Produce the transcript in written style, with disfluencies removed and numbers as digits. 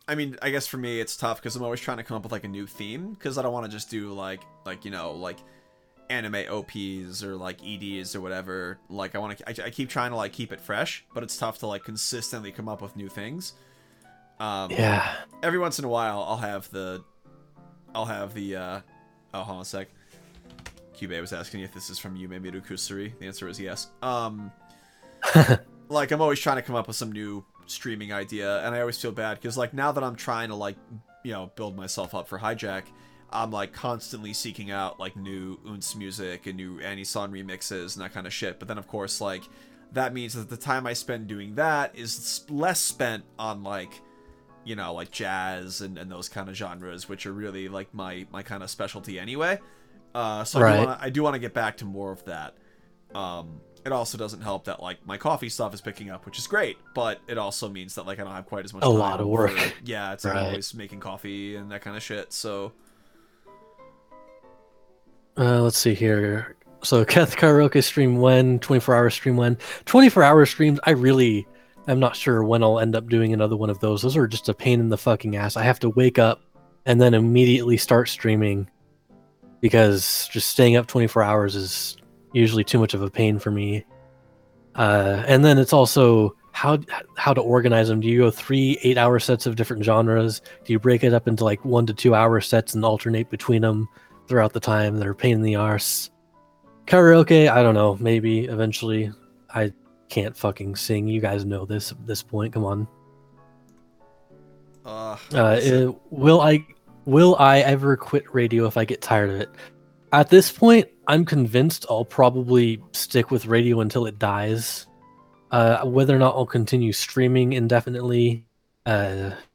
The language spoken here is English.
I mean, I guess for me it's tough because I'm always trying to come up with like a new theme because I don't want to just do like like anime OPs or like EDs or whatever. Like I keep trying to like keep it fresh, but it's tough to like consistently come up with new things. Um, Yeah. every once in a while I'll have the oh, hold on a sec. Cube was asking if this is from Yume Miru Kusuri. The answer is yes. Like I'm always trying to come up with some new streaming idea, and I always feel bad because like now that I'm trying to like build myself up for Hijack, I'm like constantly seeking out like new Unz music and new Anisan remixes and that kind of shit. But then of course like that means that the time I spend doing that is less spent on like like jazz and those kind of genres, which are really like my kind of specialty anyway. So Right. I do want to get back to more of that. It also doesn't help that like my coffee stuff is picking up, which is great, but it also means that like I don't have quite as much A time lot of work. for, yeah, it's like Right. always making coffee and that kind of shit. So Let's see here. So Keth Karaoke stream when, 24-hour stream when. 24-hour streams, I really am not sure when I'll end up doing another one of those. Those are just a pain in the fucking ass. I have to wake up and then immediately start streaming because just staying up 24 hours is usually too much of a pain for me. And then it's also how to organize them. Do you go 3 8-hour sets of different genres? Do you break it up into like 1 to 2 hour sets and alternate between them throughout the time? They're a pain in the arse. Karaoke, I don't know. Maybe eventually. I can't fucking sing. You guys know this at this point. Come on. Will I ever quit radio if I get tired of it? At this point, I'm convinced I'll probably stick with radio until it dies. Whether or not I'll continue streaming indefinitely,